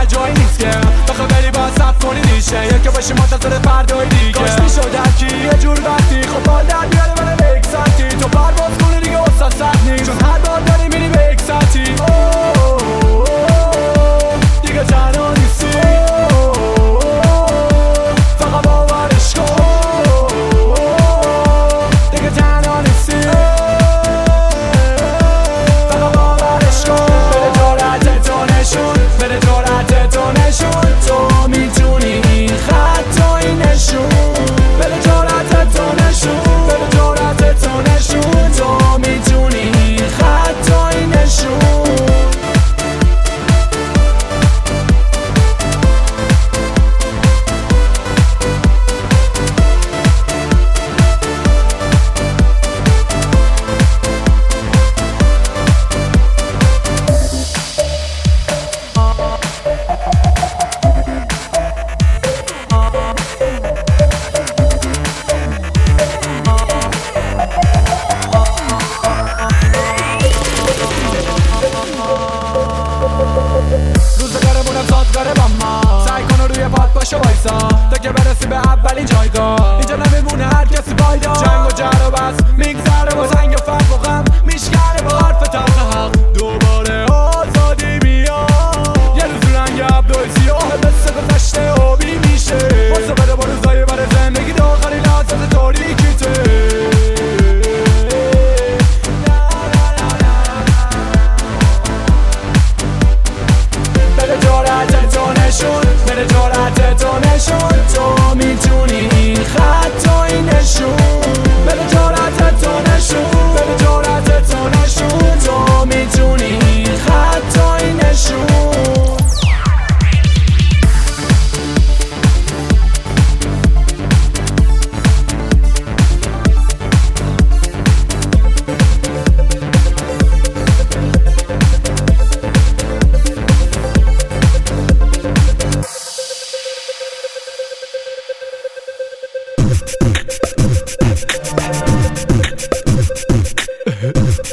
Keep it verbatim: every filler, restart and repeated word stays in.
آخه جایی نیست که بخوای بری با صف کنی دیشه یکی باشی منتظر فردای دیگه کاش میشد هرکی یه جور وقتی خب بال در بیاره منه به یک ساعتی تو پرواز کنی دیگه استاد سخت نیست چون هر بار داری میری به یک ساعتی دیگه تنها نیستی فقط باورش کن دیگه تنها نیستی فقط باورش کن بده جرأت تو نشون بده جرأت تو نشون تو میتونی این خط و این نشون بده جرأت تو نشون بده جرأت تو نشون تو میتونی این خط و این نشون روزگارمونم سازگاره با ما سعی کن روی پات باشه وایسا تا که برسی به اولین جایگاه اینجا نمیمونه هر کسی پایدار جنگ و جر و بس میگذره با زنگ و فرق و غم میشکنه با حرف تلخ حق دوباره آزادی میاد یه روز رنگ ابروی سیاه مثل گذشته آبی میشه واسه بده با روزایی برای زندگی داخلی لحظات تاریکیته بده جرأت تو نشون بده جرأت تو نشون تو میتونی این خط و این نشون بده جرأت تو نشون بده جرأت تو نشون تو میتونی این خط و این نشون Uh-huh.